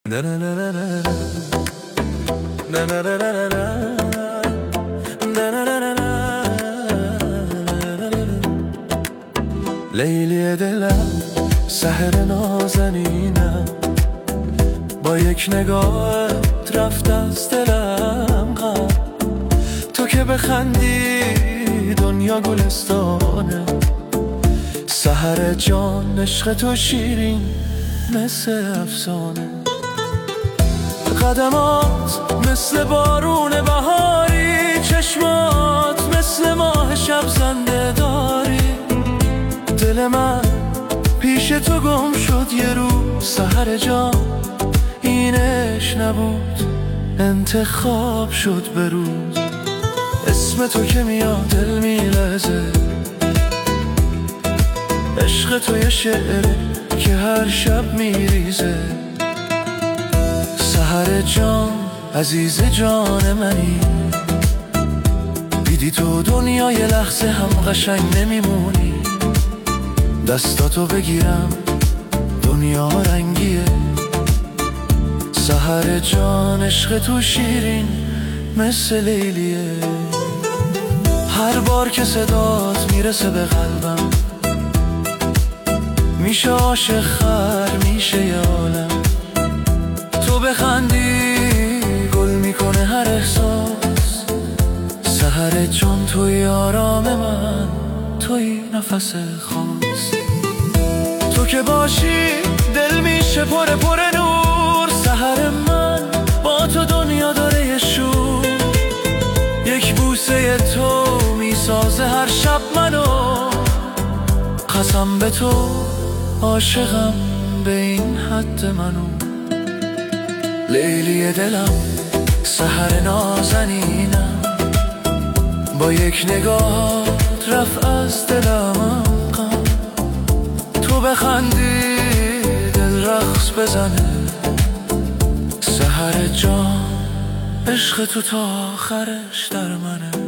لیلی دلم سحر نازنینم، با یک نگاهت رفت از دلم غم. تو که بخندی دنیا گلستانه، سحر جان عشق تو شیرین مثل افسانه. قدمات مثل بارون بهاری، چشمات مثل ماه شب زنده داری. دل من پیش تو گم شد یه روز، سحر جان اینش نبود، انتخاب شد به روز. اسم تو که میاد دل میلرزه، عشق تو یه شعره که هر شب میریزه. سحر جان عزیز جان منی، دیدی تو دنیا یه لحظه هم قشنگ نمیمونی. دستاتو بگیرم دنیا رنگیه، سحر جان عشق تو شیرین مثل لیلیه. هر بار که صدات میرسه به قلبم، میشه عاشق خر میشه یه عالم. تو بخندی گل میکنه هر احساس، سحر جان توی آرام من، توی نفس خاص. تو که باشی دل میشه پر نور، سحر من با تو دنیا داره یه شور. یک بوسه تو میسازه هر شب منو، قسم به تو عاشقم به این حد منو. لیلی دلم سحر نازنینم، با یک نگاه رفت از دلم غم. تو بخندی دل رقص بزنه، سحر جان عشق تو تا آخرش در منه.